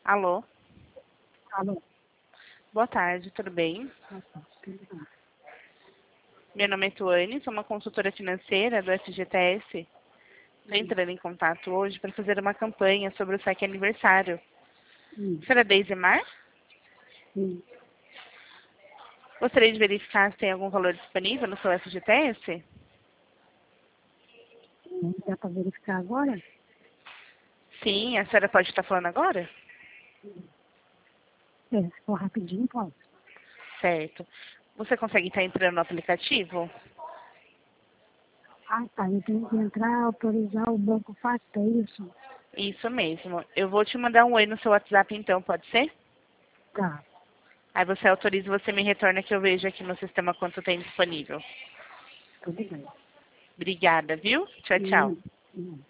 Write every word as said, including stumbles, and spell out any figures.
Alô? Alô? Boa tarde, tudo bem? Nossa, tudo bem. Meu nome é Tuane, sou uma consultora financeira do F G T S. Estou Hum, entrando em contato hoje para fazer uma campanha sobre o saque aniversário. hum, Será Deizemar? hum. Gostaria de verificar se tem algum valor disponível no seu F G T S? Hum, Dá para verificar agora? Sim, a senhora pode estar falando agora? É, se for rapidinho, posso. Certo. Você consegue estar entrando no aplicativo? Ah, tá. Eu tenho que entrar, autorizar o banco fácil, é isso? Isso mesmo. Eu vou te mandar um oi no seu WhatsApp então, pode ser? Tá, Aí você autoriza e você me retorna que eu vejo aqui no sistema quanto tem disponível. tudo bem. Obrigada, viu? Tchau, tchau. Hum, hum.